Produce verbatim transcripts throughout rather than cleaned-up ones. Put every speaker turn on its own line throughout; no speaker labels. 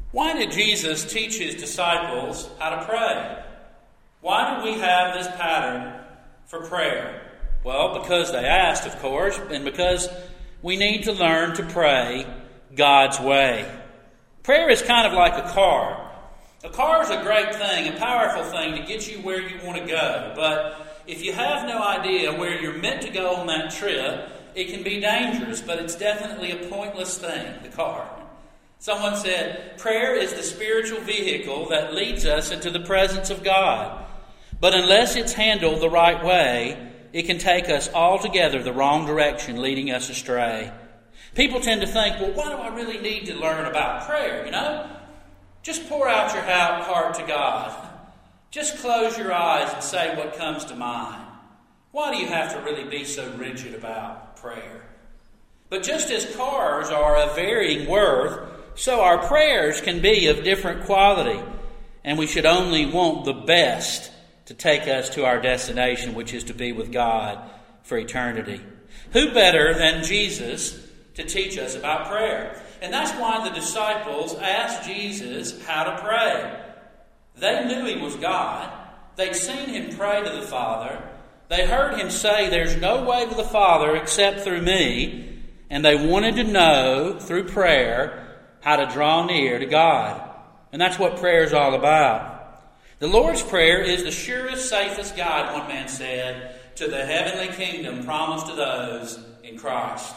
Why did Jesus teach his disciples how to pray? Why do we have this pattern for prayer? Well, because they asked, of course, and because we need to learn to pray God's way. Prayer is kind of like a car. A car is a great thing, a powerful thing to get you where you want to go. But if you have no idea where you're meant to go on that trip, it can be dangerous, but it's definitely a pointless thing, the car. Someone said, prayer is the spiritual vehicle that leads us into the presence of God. But unless it's handled the right way, it can take us altogether the wrong direction, leading us astray. People tend to think, well, why do I really need to learn about prayer, you know? Just pour out your heart to God. Just close your eyes and say what comes to mind. Why do you have to really be so rigid about prayer? But just as cars are of varying worth, so our prayers can be of different quality, and we should only want the best to take us to our destination, which is to be with God for eternity. Who better than Jesus to teach us about prayer? And that's why the disciples asked Jesus how to pray. They knew he was God. They'd seen him pray to the Father. They heard him say, there's no way to the Father except through me. And they wanted to know, through prayer, how to draw near to God. And that's what prayer is all about. The Lord's Prayer is the surest, safest guide, one man said, to the heavenly kingdom promised to those in Christ.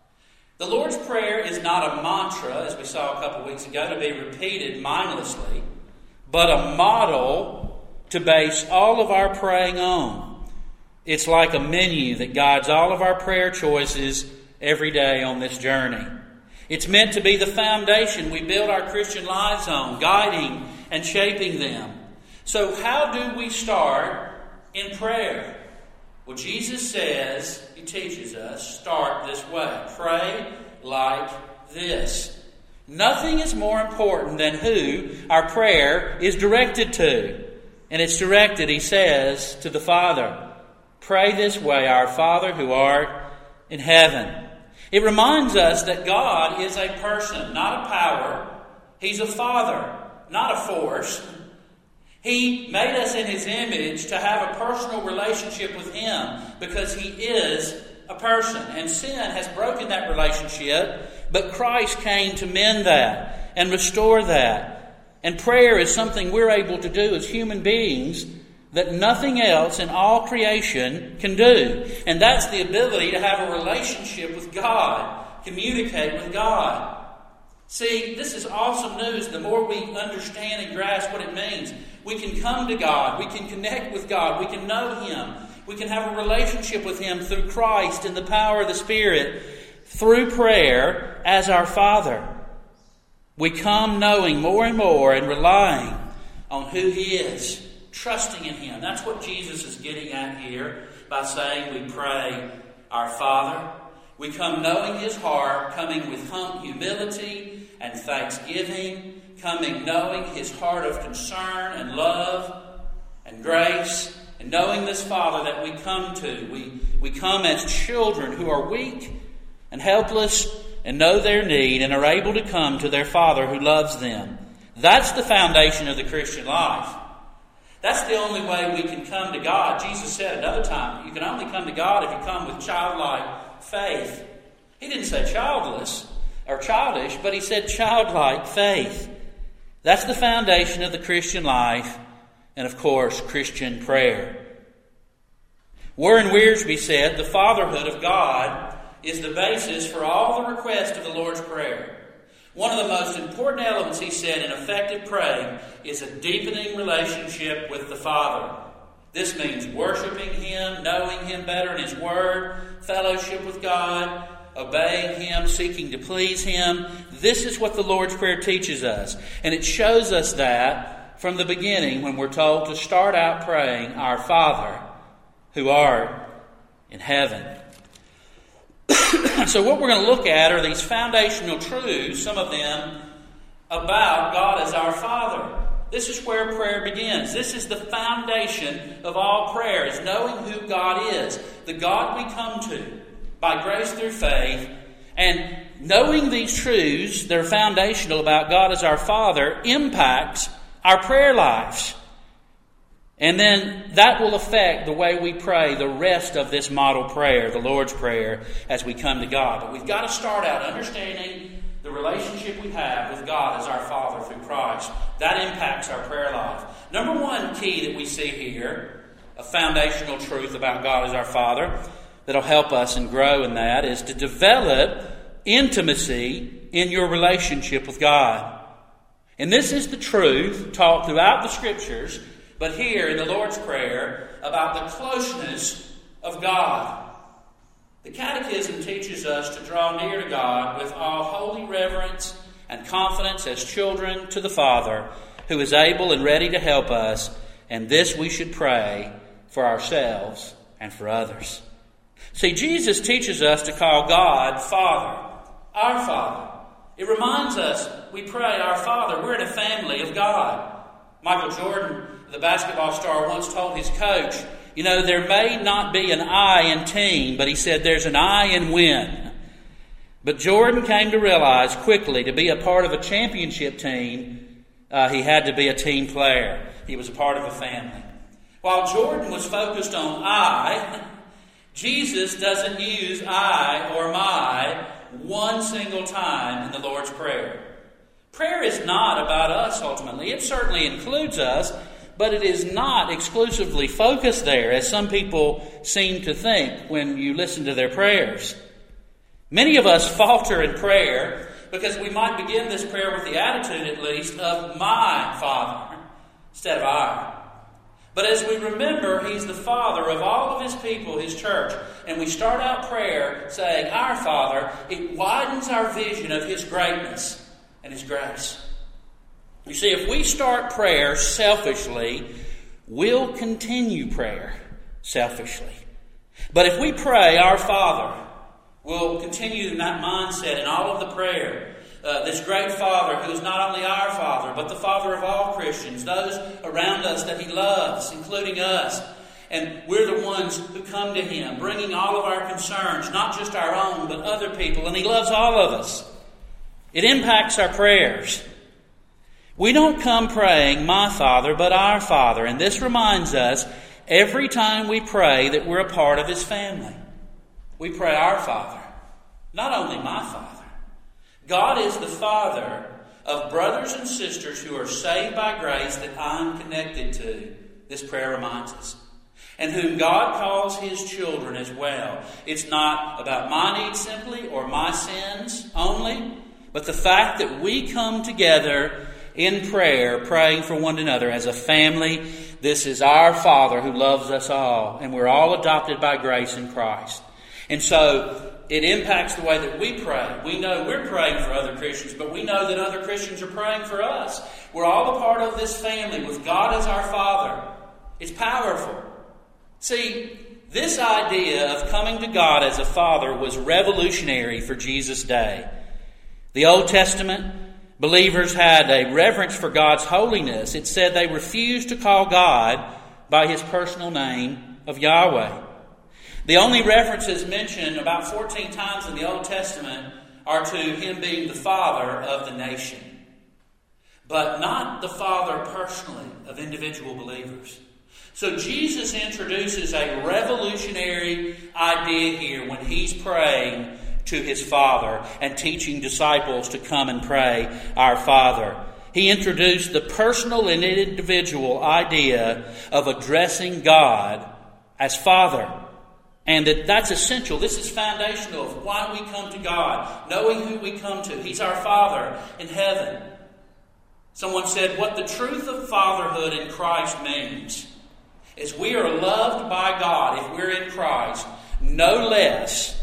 The Lord's Prayer is not a mantra, as we saw a couple weeks ago, to be repeated mindlessly, but a model to base all of our praying on. It's like a menu that guides all of our prayer choices every day on this journey. It's meant to be the foundation we build our Christian lives on, guiding and shaping them. So how do we start in prayer? Well, Jesus says, he teaches us, start this way. Pray like this. Nothing is more important than who our prayer is directed to. And it's directed, he says, to the Father. Pray this way, our Father who art in heaven. It reminds us that God is a person, not a power. He's a Father, not a force. He made us in his image to have a personal relationship with him because he is a person. And sin has broken that relationship, but Christ came to mend that and restore that. And prayer is something we're able to do as human beings that nothing else in all creation can do. And that's the ability to have a relationship with God, communicate with God. See, this is awesome news. The more we understand and grasp what it means, we can come to God, we can connect with God, we can know him, we can have a relationship with him through Christ and the power of the Spirit, through prayer as our Father. We come knowing more and more and relying on who he is, trusting in him. That's what Jesus is getting at here by saying we pray our Father. We come knowing his heart, coming with humility and thanksgiving, coming knowing his heart of concern and love and grace, and knowing this Father that we come to. We, we come as children who are weak and helpless and know their need and are able to come to their Father who loves them. That's the foundation of the Christian life. That's the only way we can come to God. Jesus said another time, you can only come to God if you come with childlike faith. He didn't say childless or childish, but he said childlike faith. That's the foundation of the Christian life and, of course, Christian prayer. Warren Wiersbe said, the fatherhood of God is the basis for all the requests of the Lord's Prayer. One of the most important elements, he said, in effective praying is a deepening relationship with the Father. This means worshiping him, knowing him better in his word, fellowship with God, obeying him, seeking to please him. This is what the Lord's Prayer teaches us. And it shows us that from the beginning when we're told to start out praying, our Father who art in heaven. So what we're going to look at are these foundational truths, some of them, about God as our Father. This is where prayer begins. This is the foundation of all prayer, is knowing who God is, the God we come to by grace through faith, and knowing these truths that are foundational about God as our Father impacts our prayer lives. And then that will affect the way we pray the rest of this model prayer, the Lord's Prayer, as we come to God. But we've got to start out understanding the relationship we have with God as our Father through Christ. That impacts our prayer life. Number one key that we see here, a foundational truth about God as our Father, that'll help us and grow in that, is to develop intimacy in your relationship with God. And this is the truth taught throughout the Scriptures, but here in the Lord's Prayer, about the closeness of God. The Catechism teaches us to draw near to God with all holy reverence and confidence as children to the Father, who is able and ready to help us, and this we should pray for ourselves and for others. See, Jesus teaches us to call God Father, our Father. It reminds us we pray, our Father. We're in a family of God. Michael Jordan, the basketball star, once told his coach, you know, there may not be an I in team, but he said there's an I in win. But Jordan came to realize quickly to be a part of a championship team, uh, he had to be a team player. He was a part of a family. While Jordan was focused on I, Jesus doesn't use I or my one single time in the Lord's Prayer. Prayer is not about us ultimately. It certainly includes us, but it is not exclusively focused there, as some people seem to think when you listen to their prayers. Many of us falter in prayer because we might begin this prayer with the attitude, at least, of my Father instead of our. But as we remember, He's the Father of all of His people, His church, and we start out prayer saying, our Father, it widens our vision of His greatness and His grace. You see, if we start prayer selfishly, we'll continue prayer selfishly. But if we pray, our Father, we'll continue in that mindset in all of the prayer. Uh, this great Father who is not only our Father, but the Father of all Christians, those around us that He loves, including us. And we're the ones who come to Him, bringing all of our concerns, not just our own, but other people. And He loves all of us. It impacts our prayers. We don't come praying, my Father, but our Father. And this reminds us every time we pray that we're a part of His family. We pray, our Father, not only my Father. God is the Father of brothers and sisters who are saved by grace that I'm connected to, this prayer reminds us, and whom God calls His children as well. It's not about my needs simply or my sins only, but the fact that we come together in prayer, praying for one another as a family. This is our Father who loves us all, and we're all adopted by grace in Christ. And so it impacts the way that we pray. We know we're praying for other Christians, but we know that other Christians are praying for us. We're all a part of this family with God as our Father. It's powerful. See, this idea of coming to God as a Father was revolutionary for Jesus' day. The Old Testament believers had a reverence for God's holiness. It said they refused to call God by His personal name of Yahweh. The only references mentioned about fourteen times in the Old Testament are to Him being the Father of the nation, but not the Father personally of individual believers. So Jesus introduces a revolutionary idea here when He's praying to His Father and teaching disciples to come and pray, our Father. He introduced the personal and individual idea of addressing God as Father. And that that's essential. This is foundational of why we come to God, knowing who we come to. He's our Father in heaven. Someone said, what the truth of fatherhood in Christ means is we are loved by God if we're in Christ no less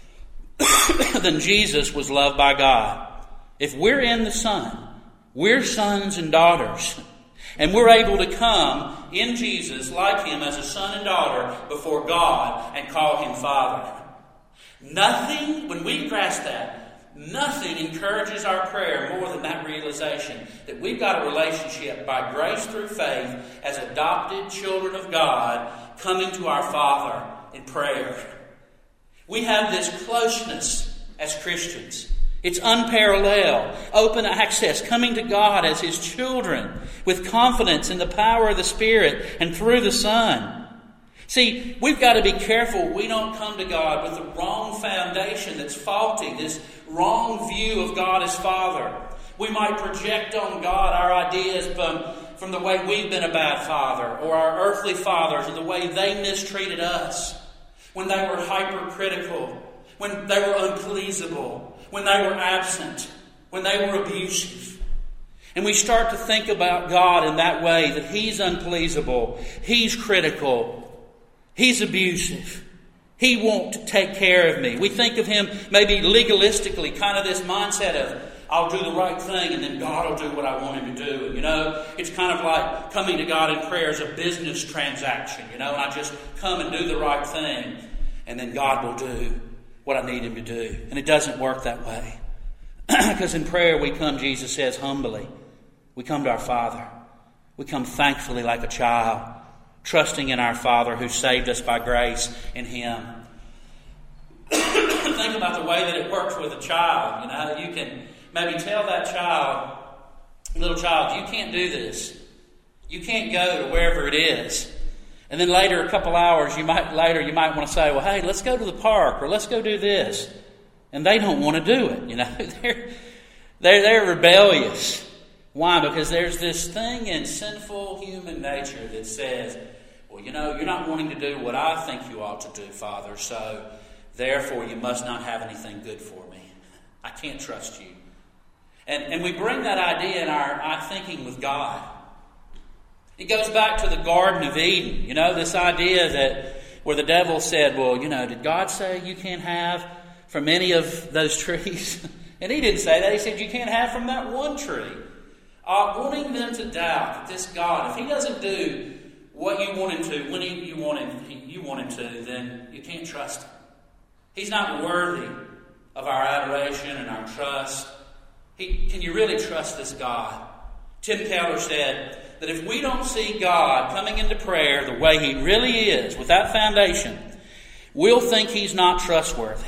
than Jesus was loved by God. If we're in the Son, we're sons and daughters. And we're able to come in Jesus like Him as a son and daughter before God and call Him Father. Nothing, when we grasp that, nothing encourages our prayer more than that realization that we've got a relationship by grace through faith as adopted children of God coming to our Father in prayer. We have this closeness as Christians. It's unparalleled, open access, coming to God as His children with confidence in the power of the Spirit and through the Son. See, we've got to be careful we don't come to God with the wrong foundation that's faulty, this wrong view of God as Father. We might project on God our ideas from, from the way we've been a bad father, or our earthly fathers and the way they mistreated us, when they were hypercritical, when they were unpleasable, when they were absent, when they were abusive. And we start to think about God in that way, that He's unpleasable, He's critical, He's abusive, He won't take care of me. We think of Him maybe legalistically, kind of this mindset of, I'll do the right thing and then God will do what I want Him to do. And, you know, it's kind of like coming to God in prayer as a business transaction, you know, and I just come and do the right thing and then God will do what I need Him to do. And it doesn't work that way. Because in prayer we come, Jesus says, humbly. We come to our Father. We come thankfully like a child, trusting in our Father who saved us by grace in Him. Think about the way that it works with a child. You know, you can maybe tell that child, little child, you can't do this. You can't go to wherever it is. And then later, a couple hours, you might later you might want to say, well, hey, let's go to the park, or let's go do this. And they don't want to do it. You know, they're they're, they're rebellious. Why? Because there's this thing in sinful human nature that says, well, you know, you're not wanting to do what I think you ought to do, Father, so therefore you must not have anything good for me. I can't trust you. And and we bring that idea in our, our thinking with God. It goes back to the Garden of Eden. You know, this idea that where the devil said, well, you know, did God say you can't have from any of those trees? And He didn't say that. He said you can't have from that one tree. Uh, wanting them to doubt that this God, if He doesn't do what you want Him to, when he, you, want him, you want Him to, then you can't trust Him. He's not worthy of our adoration and our trust. He, can you really trust this God? Tim Keller said that if we don't see God coming into prayer the way He really is, with that foundation, we'll think He's not trustworthy.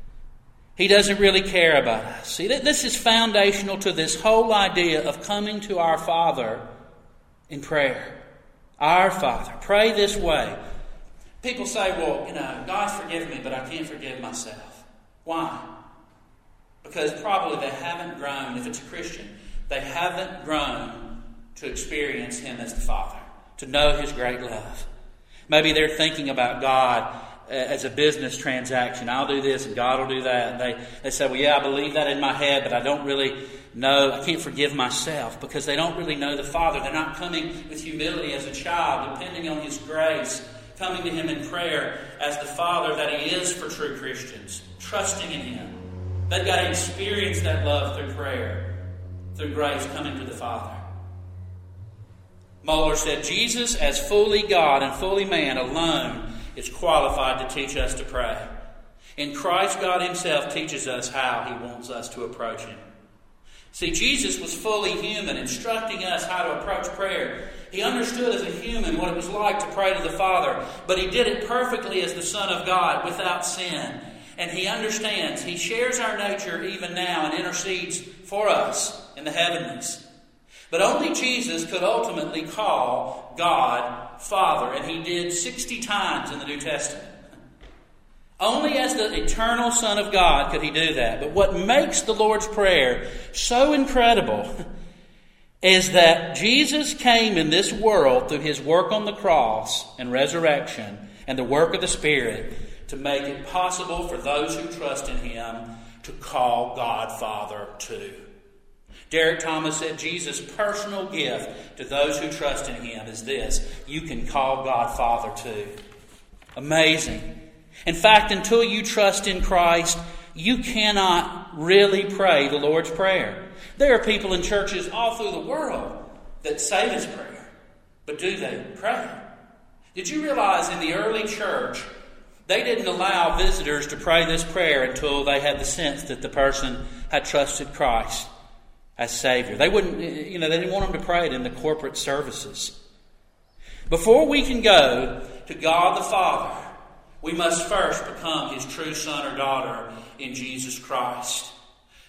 He doesn't really care about us. See, this is foundational to this whole idea of coming to our Father in prayer. Our Father. Pray this way. People say, well, you know, God forgive me, but I can't forgive myself. Why? Because probably they haven't grown, if it's a Christian, they haven't grown to experience Him as the Father, to know His great love. Maybe they're thinking about God as a business transaction. I'll do this and God will do that. And they, they say, well, yeah, I believe that in my head, but I don't really know. I can't forgive myself because they don't really know the Father. They're not coming with humility as a child, depending on His grace, coming to Him in prayer as the Father that He is for true Christians, trusting in Him. They've got to experience that love through prayer, through grace, coming to the Father. Moeller said, Jesus, as fully God and fully man alone, is qualified to teach us to pray. In Christ, God Himself teaches us how He wants us to approach Him. See, Jesus was fully human, instructing us how to approach prayer. He understood as a human what it was like to pray to the Father, but He did it perfectly as the Son of God, without sin. And He understands. He shares our nature even now and intercedes for us in the heavenlies. But only Jesus could ultimately call God Father, and He did sixty times in the New Testament. Only as the eternal Son of God could He do that. But what makes the Lord's Prayer so incredible is that Jesus came in this world through His work on the cross and resurrection and the work of the Spirit to make it possible for those who trust in Him to call God Father too. Derek Thomas said Jesus' personal gift to those who trust in Him is this: you can call God Father too. Amazing. In fact, until you trust in Christ, you cannot really pray the Lord's Prayer. There are people in churches all through the world that say this prayer, but do they pray? Did you realize in the early church, they didn't allow visitors to pray this prayer until they had the sense that the person had trusted Christ as Savior? They wouldn't, you know, they didn't want them to pray it in the corporate services. Before we can go to God the Father, we must first become His true son or daughter in Jesus Christ.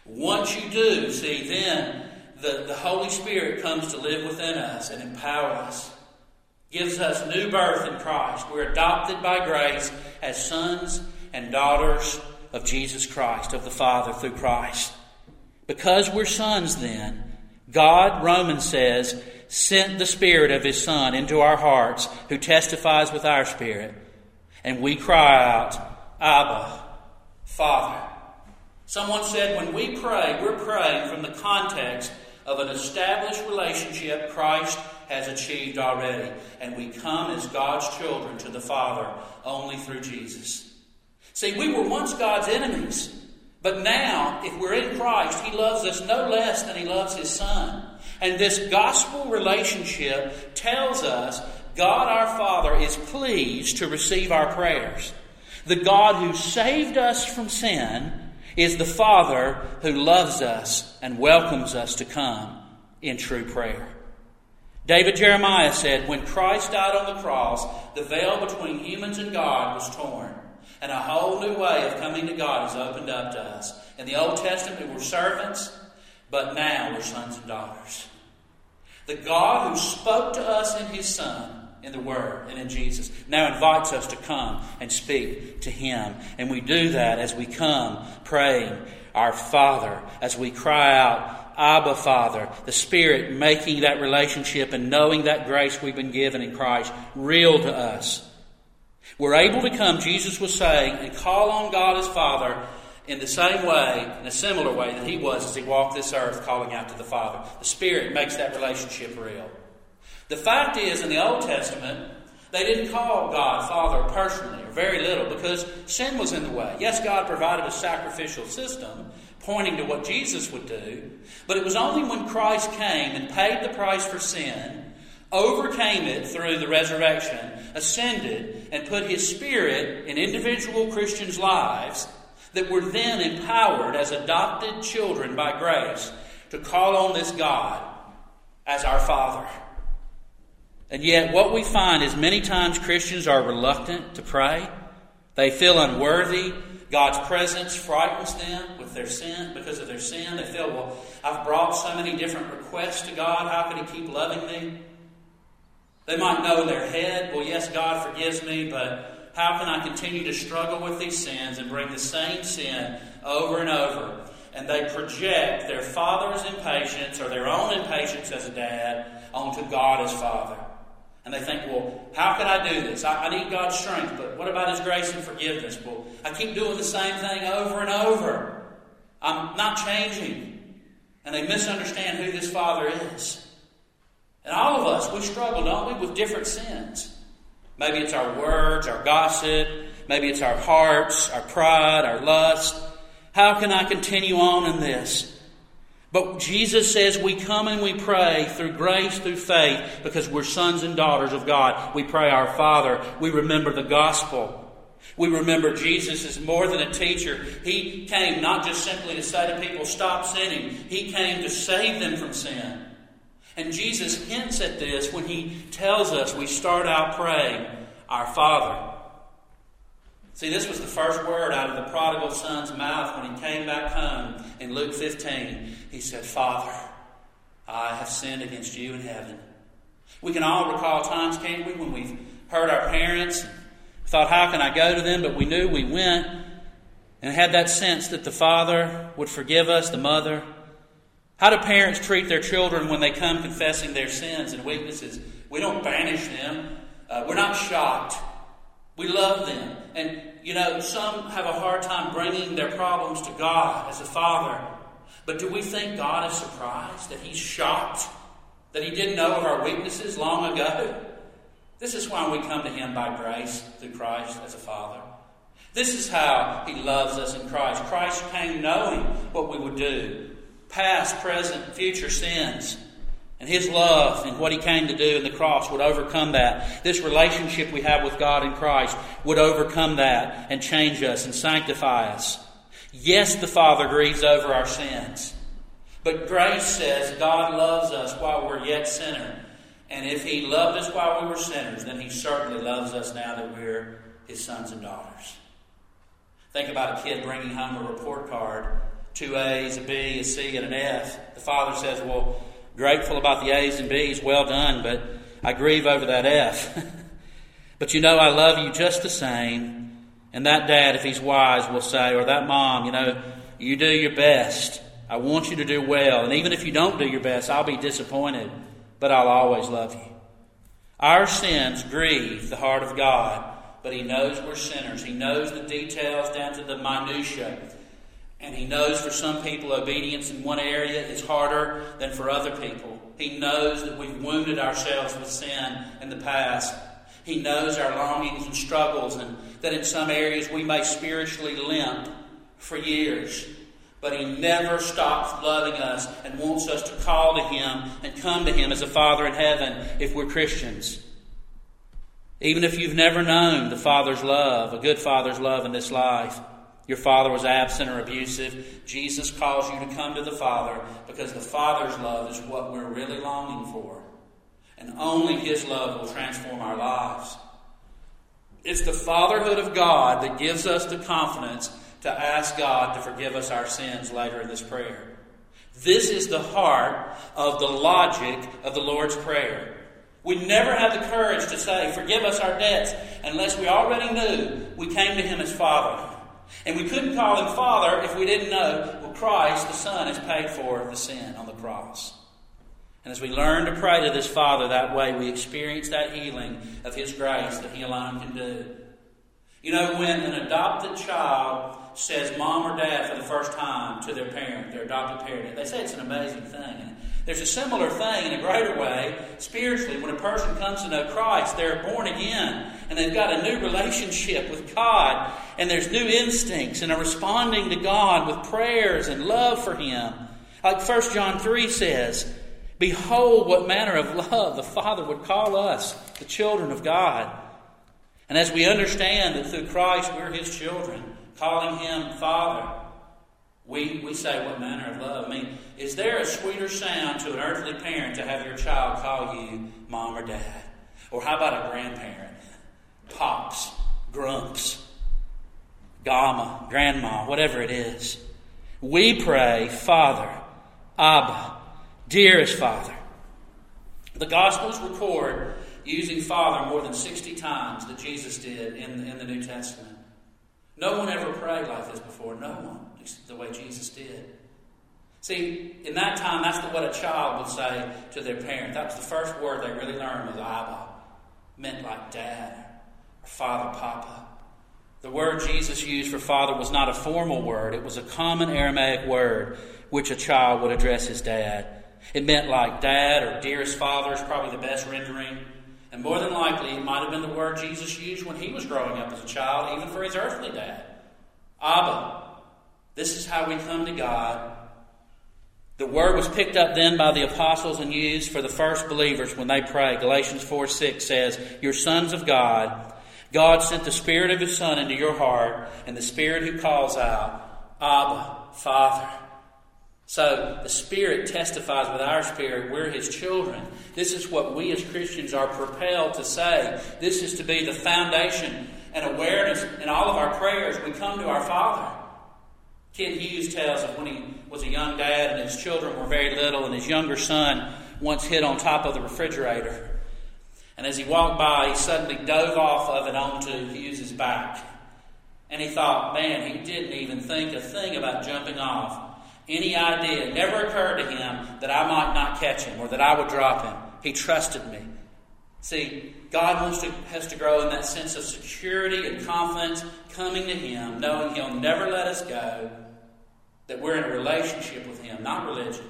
Once you do, see, then the, the Holy Spirit comes to live within us and empower us. Gives us new birth in Christ. We're adopted by grace as sons and daughters of Jesus Christ, of the Father through Christ. Because we're sons then, God, Romans says, sent the Spirit of His Son into our hearts, who testifies with our spirit. And we cry out, Abba, Father. Someone said when we pray, we're praying from the context of an established relationship Christ has achieved already. And we come as God's children to the Father only through Jesus. See, we were once God's enemies. But now, if we're in Christ, He loves us no less than He loves His Son. And this gospel relationship tells us God our Father is pleased to receive our prayers. The God who saved us from sin is the Father who loves us and welcomes us to come in true prayer. David Jeremiah said, when Christ died on the cross, the veil between humans and God was torn. And a whole new way of coming to God is opened up to us. In the Old Testament, we were servants, but now we're sons and daughters. The God who spoke to us in His Son, in the Word and in Jesus, now invites us to come and speak to Him. And we do that as we come praying, our Father, as we cry out, Abba, Father, the Spirit making that relationship and knowing that grace we've been given in Christ real to us. We're able to come, Jesus was saying, and call on God as Father in the same way, in a similar way that He was as He walked this earth calling out to the Father. The Spirit makes that relationship real. The fact is, in the Old Testament, they didn't call God Father personally, or very little, because sin was in the way. Yes, God provided a sacrificial system pointing to what Jesus would do, but it was only when Christ came and paid the price for sin, overcame it through the resurrection, ascended, and put His Spirit in individual Christians' lives, that we're then empowered as adopted children by grace to call on this God as our Father. And yet what we find is many times Christians are reluctant to pray. They feel unworthy. God's presence frightens them with their sin, because of their sin. They feel, well, I've brought so many different requests to God. How can He keep loving me? They might know in their head, well, yes, God forgives me, but how can I continue to struggle with these sins and bring the same sin over and over? And they project their father's impatience or their own impatience as a dad onto God as Father. And they think, well, how can I do this? I, I need God's strength, but what about His grace and forgiveness? Well, I keep doing the same thing over and over. I'm not changing. And they misunderstand who this Father is. And all of us, we struggle, don't we, with different sins. Maybe it's our words, our gossip. Maybe it's our hearts, our pride, our lust. How can I continue on in this? But Jesus says we come and we pray through grace, through faith, because we're sons and daughters of God. We pray our Father. We remember the gospel. We remember Jesus is more than a teacher. He came not just simply to say to people, stop sinning. He came to save them from sin. And Jesus hints at this when He tells us we start out praying, our Father. See, this was the first word out of the prodigal son's mouth when he came back home in Luke fifteen. He said, Father, I have sinned against you in heaven. We can all recall times, can't we, when we've heard our parents, thought, how can I go to them? But we knew we went and had that sense that the Father would forgive us, the mother. How do parents treat their children when they come confessing their sins and weaknesses? We don't banish them. Uh, we're not shocked. We love them. And, you know, some have a hard time bringing their problems to God as a father. But do we think God is surprised, that He's shocked, that He didn't know of our weaknesses long ago? This is why we come to Him by grace through Christ as a Father. This is how He loves us in Christ. Christ came knowing what we would do. Past, present, future sins. And His love and what He came to do in the cross would overcome that. This relationship we have with God in Christ would overcome that and change us and sanctify us. Yes, the Father grieves over our sins. But grace says God loves us while we're yet sinners. And if He loved us while we were sinners, then He certainly loves us now that we're His sons and daughters. Think about a kid bringing home a report card two A's, a B, a C, and an F. The father says, well, grateful about the A's and B's, well done, but I grieve over that F. But you know, I love you just the same. And that dad, if he's wise, will say, or that mom, you know, you do your best. I want you to do well. And even if you don't do your best, I'll be disappointed, but I'll always love you. Our sins grieve the heart of God, but He knows we're sinners. He knows the details down to the minutiae. And He knows for some people obedience in one area is harder than for other people. He knows that we've wounded ourselves with sin in the past. He knows our longings and struggles, and that in some areas we may spiritually limp for years. But He never stops loving us and wants us to call to Him and come to Him as a Father in heaven if we're Christians. Even if you've never known the Father's love, a good Father's love in this life, your father was absent or abusive, Jesus calls you to come to the Father because the Father's love is what we're really longing for. And only His love will transform our lives. It's the fatherhood of God that gives us the confidence to ask God to forgive us our sins later in this prayer. This is the heart of the logic of the Lord's Prayer. We never have the courage to say, forgive us our debts, unless we already knew we came to Him as Father. And we couldn't call Him Father if we didn't know, well, Christ, the Son, has paid for the sin on the cross. And as we learn to pray to this Father that way, we experience that healing of His grace that He alone can do. You know, when an adopted child says mom or dad for the first time to their parent, their adopted parent, they say it's an amazing thing. And there's a similar thing in a greater way spiritually. When a person comes to know Christ, they're born again and they've got a new relationship with God, and there's new instincts and are responding to God with prayers and love for Him. Like First John three says, behold what manner of love the Father would call us, the children of God. And as we understand that through Christ we're His children, calling Him Father, we, we say, what manner of love? I mean, is there a sweeter sound to an earthly parent to have your child call you mom or dad? Or how about a grandparent? Pops, grumps, gamma, grandma, whatever it is. We pray, Father, Abba, dearest Father. The Gospels record using Father more than sixty times that Jesus did in, in the New Testament. No one ever prayed like this before. No one, the way Jesus did. See, in that time, that's what a child would say to their parent. That was the first word they really learned was Abba. Meant like dad or father, papa. The word Jesus used for father was not a formal word. It was a common Aramaic word which a child would address his dad. It meant like dad or dearest father is probably the best rendering. And more than likely, it might have been the word Jesus used when he was growing up as a child, even for his earthly dad. Abba. This is how we come to God. The word was picked up then by the apostles and used for the first believers when they pray. Galatians four six says, you're sons of God. God sent the Spirit of His Son into your heart, and the Spirit who calls out, Abba, Father. So the Spirit testifies with our spirit we're His children. This is what we as Christians are propelled to say. This is to be the foundation and awareness in all of our prayers. We come to our Father. Ken Hughes tells of when he was a young dad and his children were very little, and his younger son once hid on top of the refrigerator. And as he walked by, he suddenly dove off of it onto Hughes' back. And he thought, man, he didn't even think a thing about jumping off. Any idea, it never occurred to him that I might not catch him or that I would drop him. He trusted me. See, God wants to, has to grow in that sense of security and confidence, coming to Him, knowing He'll never let us go, that we're in a relationship with Him, not religion.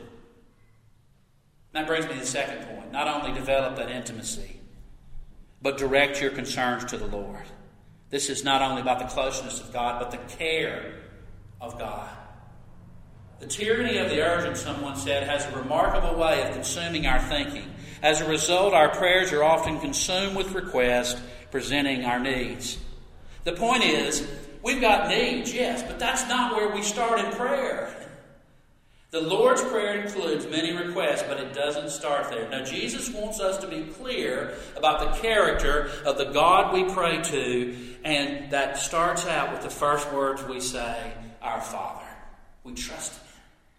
That brings me to the second point. Not only develop that intimacy, but direct your concerns to the Lord. This is not only about the closeness of God, but the care of God. The tyranny of the urgent, someone said, has a remarkable way of consuming our thinking. As a result, our prayers are often consumed with requests, presenting our needs. The point is, we've got needs, yes, but that's not where we start in prayer. The Lord's Prayer includes many requests, but it doesn't start there. Now, Jesus wants us to be clear about the character of the God we pray to, and that starts out with the first words we say, Our Father. We trust Him.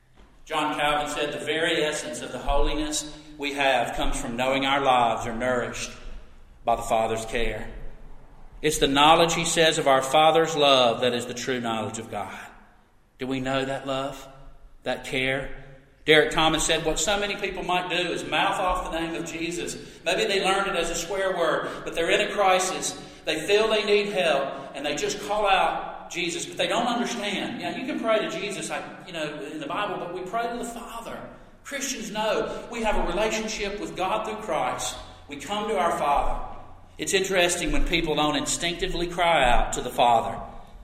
John Calvin said the very essence of the holiness we have comes from knowing our lives are nourished by the Father's care. It's the knowledge, he says, of our Father's love that is the true knowledge of God. Do we know that love, that care? Derek Thomas said what so many people might do is mouth off the name of Jesus. Maybe they learned it as a swear word, but they're in a crisis. They feel they need help, and they just call out Jesus, but they don't understand. Yeah, you can pray to Jesus, like, you know, in the Bible, but we pray to the Father. Christians know we have a relationship with God through Christ. We come to our Father. It's interesting when people don't instinctively cry out to the Father.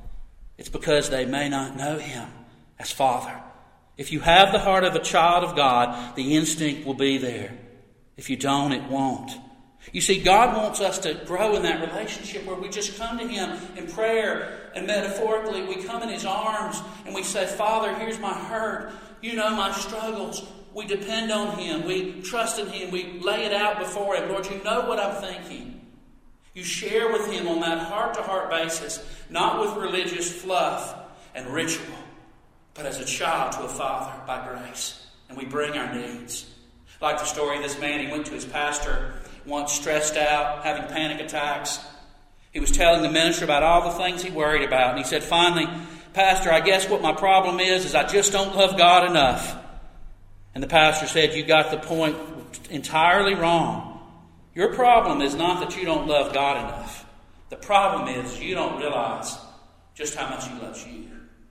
It's because they may not know Him as Father. If you have the heart of a child of God, the instinct will be there. If you don't, it won't. You see, God wants us to grow in that relationship where we just come to Him in prayer, and metaphorically we come in His arms and we say, Father, here's my hurt. You know my struggles. We depend on Him. We trust in Him. We lay it out before Him. Lord, you know what I'm thinking. You share with Him on that heart-to-heart basis, not with religious fluff and ritual, but as a child to a Father by grace. And we bring our needs. Like the story of this man, he went to his pastor once, stressed out, having panic attacks. He was telling the minister about all the things he worried about. And he said, finally, Pastor, I guess what my problem is, is I just don't love God enough. And the pastor said, you got the point entirely wrong. Your problem is not that you don't love God enough. The problem is you don't realize just how much He loves you.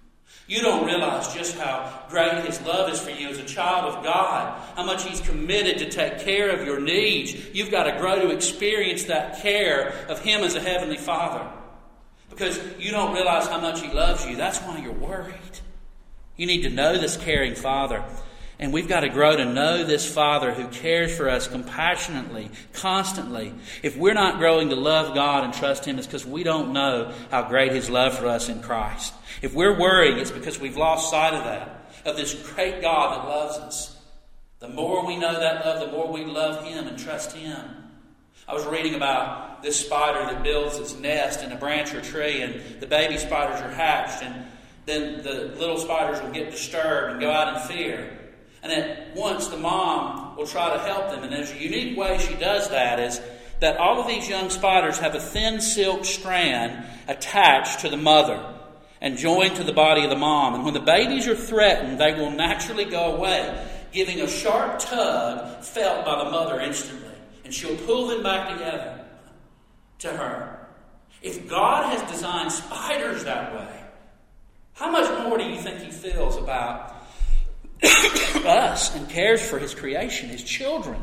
You don't realize just how great His love is for you as a child of God. How much He's committed to take care of your needs. You've got to grow to experience that care of Him as a Heavenly Father. Because you don't realize how much He loves you. That's why you're worried. You need to know this caring Father. And we've got to grow to know this Father who cares for us compassionately, constantly. If we're not growing to love God and trust Him, it's because we don't know how great His love for us in Christ. If we're worried, it's because we've lost sight of that, of this great God that loves us. The more we know that love, the more we love Him and trust Him. I was reading about this spider that builds its nest in a branch or tree, and the baby spiders are hatched, and then the little spiders will get disturbed and go out in fear. And at once the mom will try to help them. And there's a unique way she does that is that all of these young spiders have a thin silk strand attached to the mother and joined to the body of the mom. And when the babies are threatened, they will naturally go away, giving a sharp tug felt by the mother instantly. And she'll pull them back together to her. If God has designed spiders that way, how much more do you think He feels about us and cares for His creation, His children?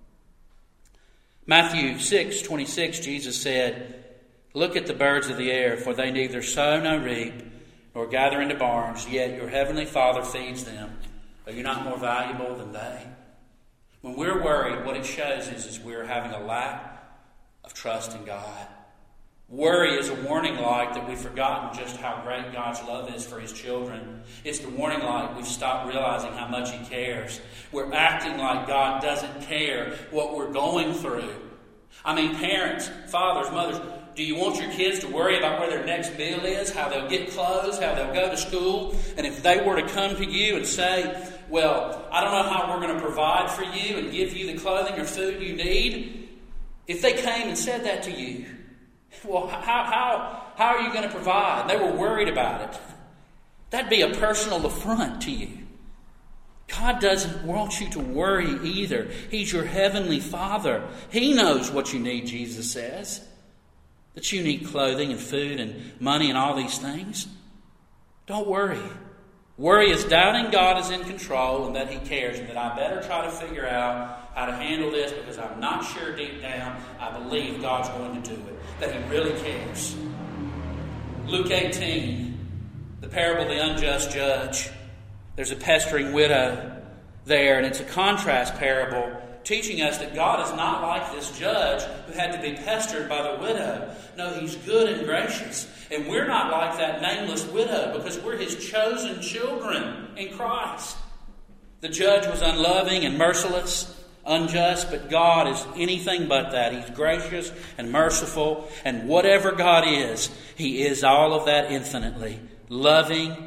Matthew six twenty-six, Jesus said, look at the birds of the air, for they neither sow nor reap, nor gather into barns, yet your heavenly Father feeds them. Are you not more valuable than they? When we're worried, what it shows is, is we're having a lack of trust in God. Worry is a warning light that we've forgotten just how great God's love is for His children. It's the warning light we've stopped realizing how much He cares. We're acting like God doesn't care what we're going through. I mean, parents, fathers, mothers, do you want your kids to worry about where their next meal is, how they'll get clothes, how they'll go to school? And if they were to come to you and say, well, I don't know how we're going to provide for you and give you the clothing or food you need. If they came and said that to you, well, how, how, how are you going to provide? They were worried about it. That'd be a personal affront to you. God doesn't want you to worry either. He's your heavenly Father. He knows what you need, Jesus says. That you need clothing and food and money and all these things. Don't worry. Worry is doubting God is in control and that He cares and that I better try to figure out how to handle this because I'm not sure deep down I believe God's going to do it. That He really cares. Luke eighteen, the parable of the unjust judge. There's a pestering widow there, and it's a contrast parable teaching us that God is not like this judge who had to be pestered by the widow. No, He's good and gracious. And we're not like that nameless widow because we're His chosen children in Christ. The judge was unloving and merciless, unjust, but God is anything but that. He's gracious and merciful, and whatever God is, He is all of that infinitely. Loving,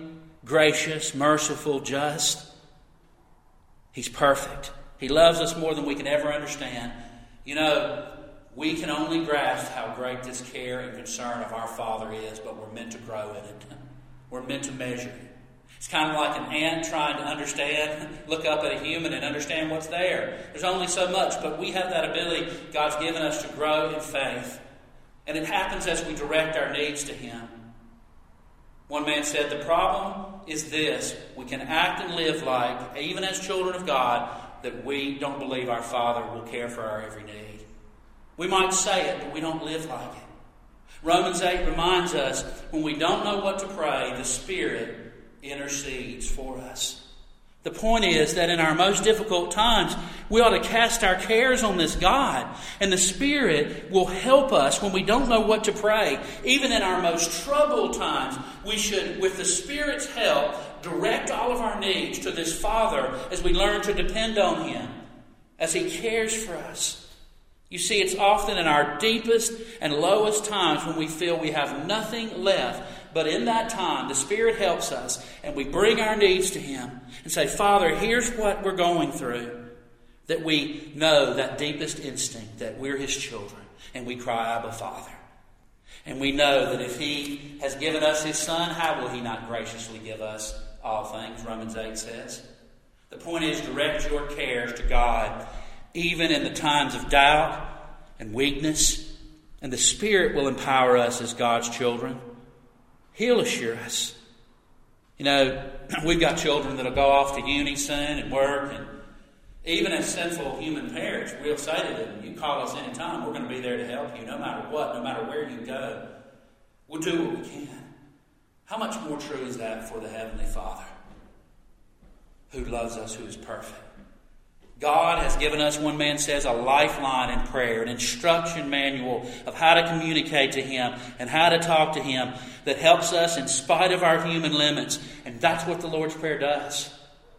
gracious, merciful, just. He's perfect. He loves us more than we can ever understand. You know, we can only grasp how great this care and concern of our Father is, but we're meant to grow in it. We're meant to measure it. It's kind of like an ant trying to understand, look up at a human and understand what's there. There's only so much, but we have that ability God's given us to grow in faith. And it happens as we direct our needs to Him. One man said, the problem is this: we can act and live like, even as children of God, that we don't believe our Father will care for our every need. We might say it, but we don't live like it. Romans eight reminds us, when we don't know what to pray, the Spirit intercedes for us. The point is that in our most difficult times, we ought to cast our cares on this God. And the Spirit will help us when we don't know what to pray. Even in our most troubled times, we should, with the Spirit's help, direct all of our needs to this Father as we learn to depend on Him, as He cares for us. You see, it's often in our deepest and lowest times when we feel we have nothing left. But in that time, the Spirit helps us, and we bring our needs to Him and say, Father, here's what we're going through. That we know that deepest instinct that we're His children, and we cry, Abba, Father. And we know that if He has given us His Son, how will He not graciously give us all things, Romans eight says. The point is, direct your cares to God, even in the times of doubt and weakness, and the Spirit will empower us as God's children. He'll assure us. You know, we've got children that'll go off to uni soon and work, and even as sinful human parents, we'll say to them, you call us anytime, we're going to be there to help you no matter what, no matter where you go. We'll do what we can. How much more true is that for the Heavenly Father, who loves us, who is perfect? God has given us, one man says, a lifeline in prayer, an instruction manual of how to communicate to Him and how to talk to Him that helps us in spite of our human limits. And that's what the Lord's Prayer does.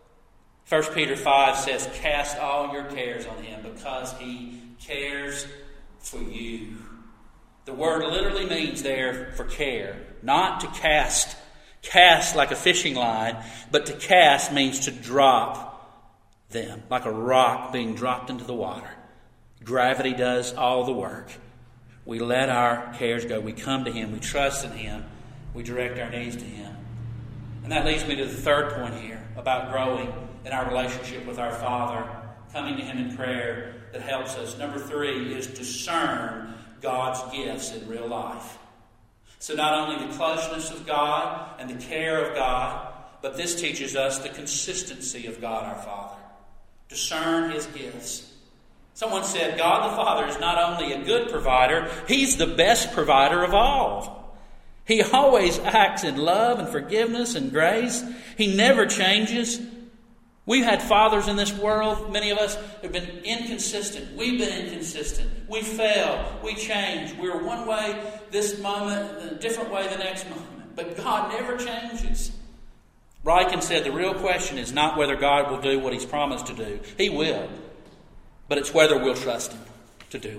First Peter five says, cast all your cares on Him because He cares for you. The word literally means there for care, not to cast, cast like a fishing line, but to cast means to drop them, like a rock being dropped into the water. Gravity does all the work. We let our cares go. We come to Him. We trust in Him. We direct our needs to Him. And that leads me to the third point here about growing in our relationship with our Father, coming to Him in prayer that helps us. Number three is discern God's gifts in real life. So not only the closeness of God and the care of God, but this teaches us the consistency of God our Father. Discern His gifts. Someone said, God the Father is not only a good provider, He's the best provider of all. He always acts in love and forgiveness and grace. He never changes. We've had fathers in this world, many of us have been inconsistent. We've been inconsistent. We fail. We change. We're one way this moment, a different way the next moment. But God never changes. Ryken said the real question is not whether God will do what He's promised to do. He will. But it's whether we'll trust Him to do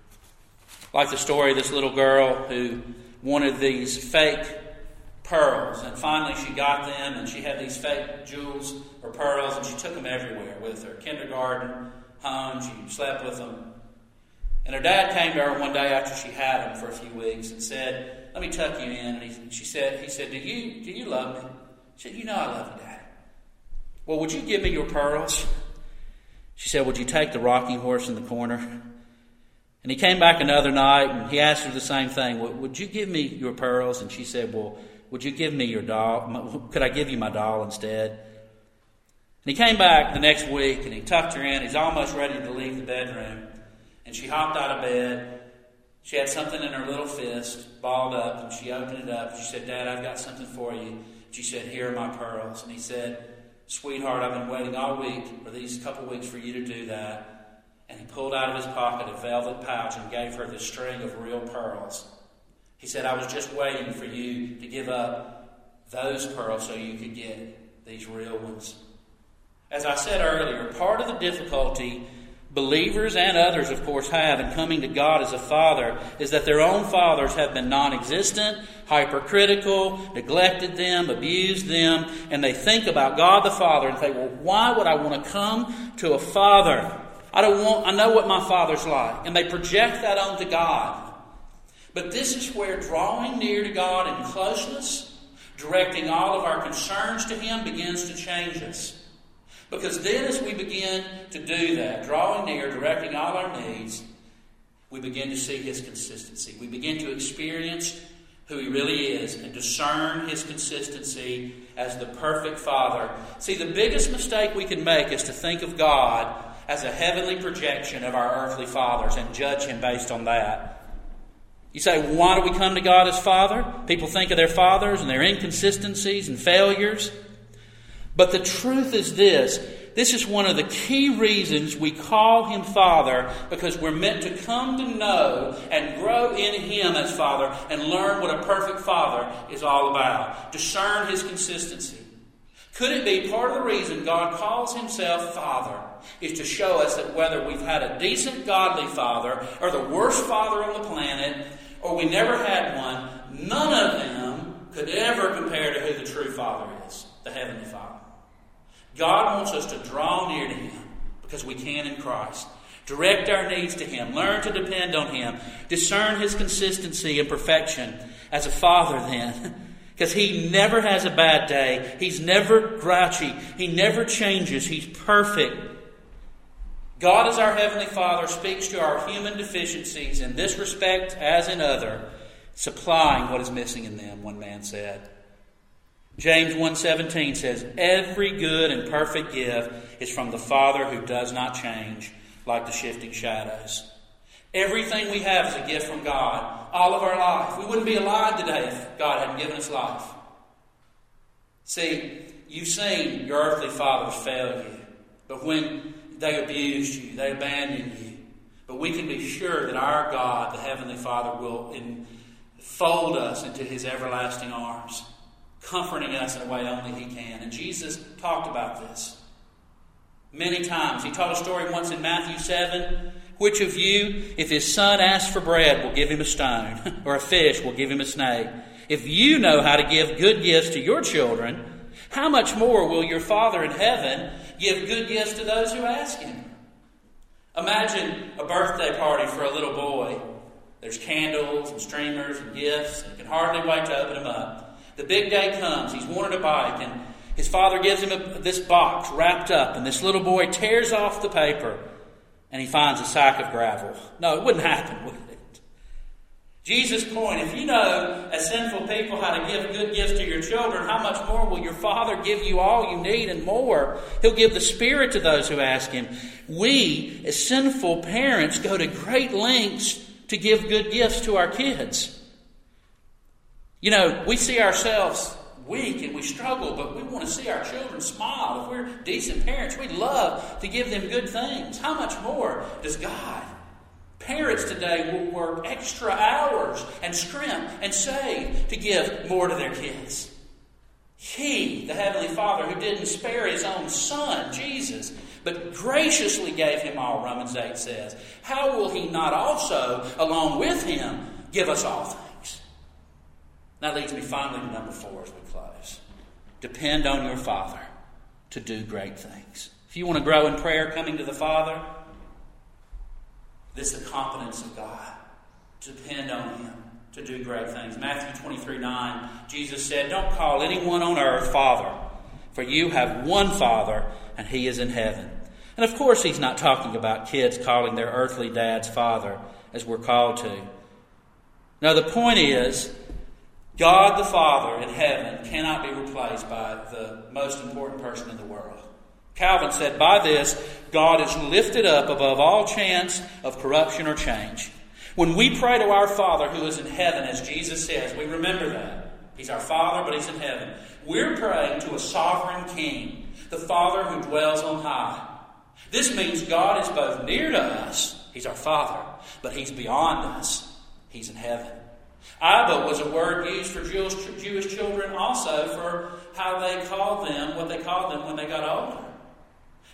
it. Like the story of this little girl who wanted these fake pearls. And finally she got them, and she had these fake jewels or pearls, and she took them everywhere with her. Kindergarten, home, she slept with them. And her dad came to her one day after she had them for a few weeks and said, let me tuck you in. And he, she said, he said, do you, do you love me? She said, you know I love you, Dad. Well, would you give me your pearls? She said, would you take the rocking horse in the corner? And he came back another night and he asked her the same thing. Well, would you give me your pearls? And she said, well, would you give me your doll? Could I give you my doll instead? And he came back the next week and he tucked her in. He's almost ready to leave the bedroom. And she hopped out of bed. She had something in her little fist, balled up, and she opened it up. She said, Dad, I've got something for you. She said, here are my pearls. And he said, sweetheart, I've been waiting all week, or these couple weeks, for you to do that. And he pulled out of his pocket a velvet pouch and gave her this string of real pearls. He said, I was just waiting for you to give up those pearls so you could get these real ones. As I said earlier, part of the difficulty believers and others, of course, have in coming to God as a father is that their own fathers have been non-existent, hypercritical, neglected them, abused them, and they think about God the Father and think, well, why would I want to come to a father? I don't want, I know what my father's like. And they project that onto God. But this is where drawing near to God in closeness, directing all of our concerns to Him, begins to change us. Because then as we begin to do that, drawing near, directing all our needs, we begin to see His consistency. We begin to experience who He really is and discern His consistency as the perfect Father. See, the biggest mistake we can make is to think of God as a heavenly projection of our earthly fathers and judge Him based on that. You say, why do we come to God as Father? People think of their fathers and their inconsistencies and failures. But the truth is this. This is one of the key reasons we call Him Father, because we're meant to come to know and grow in Him as Father and learn what a perfect Father is all about. Discern His consistency. Could it be part of the reason God calls Himself Father is to show us that whether we've had a decent, godly father or the worst father on the planet, or we never had one, none of them could ever compare to who the true Father is, the Heavenly Father. God wants us to draw near to Him because we can in Christ. Direct our needs to Him. Learn to depend on Him. Discern His consistency and perfection as a Father then. Because He never has a bad day. He's never grouchy. He never changes. He's perfect. God as our Heavenly Father speaks to our human deficiencies in this respect as in other, supplying what is missing in them, one man said. James one seventeen says, every good and perfect gift is from the Father who does not change like the shifting shadows. Everything we have is a gift from God. All of our life. We wouldn't be alive today if God hadn't given us life. See, you've seen your earthly fathers fail you. But when they abused you, they abandoned you. But we can be sure that our God, the Heavenly Father, will enfold us into His everlasting arms, comforting us in a way only He can. And Jesus talked about this many times. He told a story once in Matthew seven. Which of you, if his son asks for bread, will give him a stone, or a fish will give him a snake? If you know how to give good gifts to your children, how much more will your Father in heaven give good gifts to those who ask Him? Imagine a birthday party for a little boy. There's candles and streamers and gifts, and he can hardly wait to open them up. The big day comes. He's wanted a bike, and his father gives him a, this box wrapped up, and this little boy tears off the paper, and he finds a sack of gravel. No, it wouldn't happen, would it? Jesus' point, if you know as sinful people how to give good gifts to your children, how much more will your Father give you all you need and more? He'll give the Spirit to those who ask Him. We, as sinful parents, go to great lengths to give good gifts to our kids. You know, we see ourselves weak and we struggle, but we want to see our children smile. If we're decent parents, we love to give them good things. How much more does God? Parents today will work extra hours and scrimp and save to give more to their kids. He, the Heavenly Father, who didn't spare His own Son, Jesus, but graciously gave Him all, Romans eight says, how will He not also, along with Him, give us all things? That leads me finally to number four as we close. Depend on your Father to do great things. If you want to grow in prayer, coming to the Father, this is the confidence of God. To depend on Him to do great things. Matthew twenty-three nine, Jesus said, don't call anyone on earth Father, for you have one Father, and He is in heaven. And of course He's not talking about kids calling their earthly dads Father, as we're called to. No, the point is, God the Father in heaven cannot be replaced by the most important person in the world. Calvin said, by this, God is lifted up above all chance of corruption or change. When we pray to our Father who is in heaven, as Jesus says, we remember that. He's our Father, but He's in heaven. We're praying to a sovereign King, the Father who dwells on high. This means God is both near to us, He's our Father, but He's beyond us. He's in heaven. Abba was a word used for Jewish, Jewish children also for how they called them, what they called them when they got older.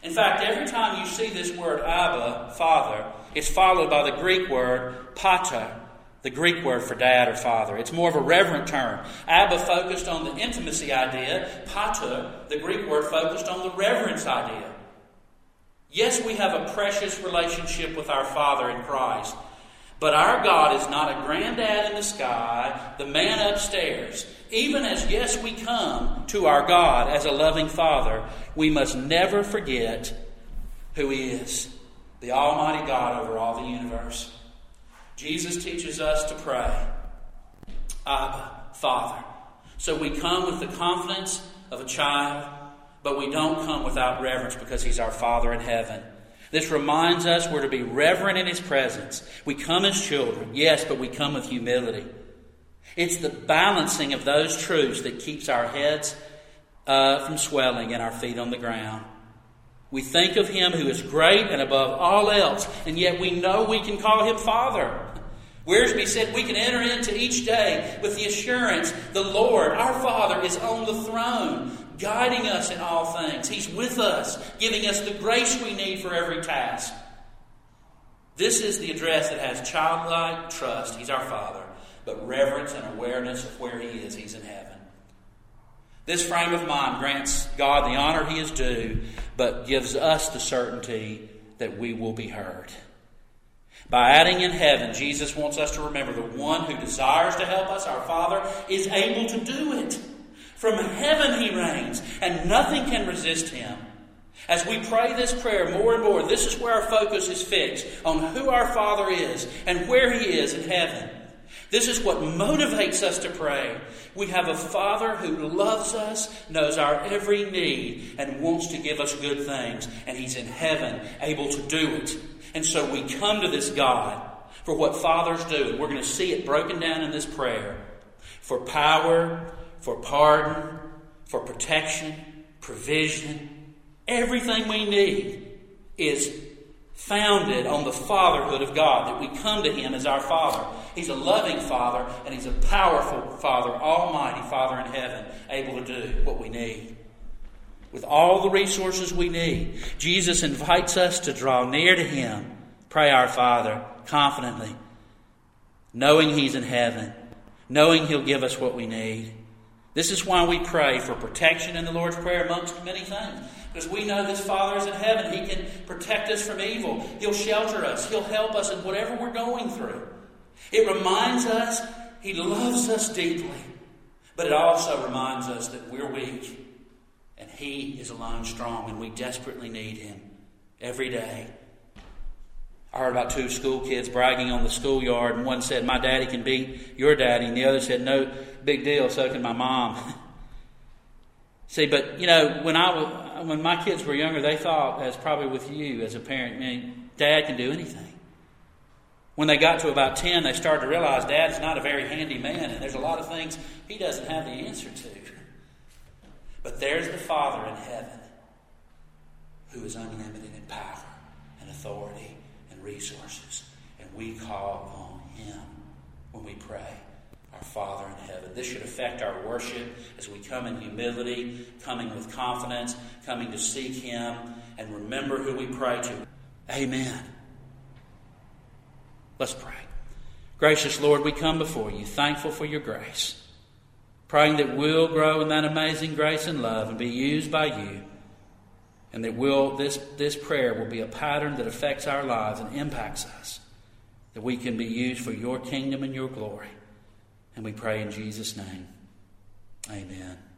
In fact, every time you see this word Abba, Father, it's followed by the Greek word pater, the Greek word for dad or father. It's more of a reverent term. Abba focused on the intimacy idea. Pater, the Greek word, focused on the reverence idea. Yes, we have a precious relationship with our Father in Christ, but our God is not a granddad in the sky, the man upstairs. Even as, yes, we come to our God as a loving Father, we must never forget who He is, the Almighty God over all the universe. Jesus teaches us to pray, Abba, Father. So we come with the confidence of a child, but we don't come without reverence because He's our Father in heaven. This reminds us we're to be reverent in His presence. We come as children, yes, but we come with humility. It's the balancing of those truths that keeps our heads uh, from swelling and our feet on the ground. We think of Him who is great and above all else, and yet we know we can call Him Father. Wiersbe said we can enter into each day with the assurance the Lord, our Father, is on the throne, guiding us in all things. He's with us, giving us the grace we need for every task. This is the address that has childlike trust. He's our Father, but reverence and awareness of where He is. He's in heaven. This frame of mind grants God the honor He is due, but gives us the certainty that we will be heard. By adding in heaven, Jesus wants us to remember the one who desires to help us, our Father, is able to do it. From heaven He reigns, and nothing can resist Him. As we pray this prayer more and more, this is where our focus is fixed, on who our Father is and where He is in heaven. This is what motivates us to pray. We have a Father who loves us, knows our every need, and wants to give us good things. And He's in heaven, able to do it. And so we come to this God for what fathers do. And we're going to see it broken down in this prayer. For power, for pardon, for protection, provision. Everything we need is founded on the fatherhood of God, that we come to Him as our Father. He's a loving Father, and He's a powerful Father, almighty Father in heaven, able to do what we need. With all the resources we need, Jesus invites us to draw near to Him, pray our Father confidently, knowing He's in heaven, knowing He'll give us what we need. This is why we pray for protection in the Lord's Prayer amongst many things. Because we know this Father is in heaven. He can protect us from evil. He'll shelter us. He'll help us in whatever we're going through. It reminds us He loves us deeply. But it also reminds us that we're weak. And He is alone strong. And we desperately need Him every day. I heard about two school kids bragging on the schoolyard. And one said, "My daddy can beat your daddy." And the other said, "No big deal, so can my mom." See, but, you know, when I was, when my kids were younger, they thought, as probably with you as a parent, I mean, Dad can do anything. When they got to about ten, they started to realize Dad's not a very handy man, and there's a lot of things he doesn't have the answer to. But there's the Father in heaven who is unlimited in power and authority and resources, and we call on Him when we pray. Our Father in heaven. This should affect our worship as we come in humility, coming with confidence, coming to seek Him, and remember who we pray to. Amen. Let's pray. Gracious Lord, we come before You, thankful for Your grace, praying that we'll grow in that amazing grace and love and be used by You, and that we'll, this, this prayer will be a pattern that affects our lives and impacts us, that we can be used for Your kingdom and Your glory. And we pray in Jesus' name. Amen.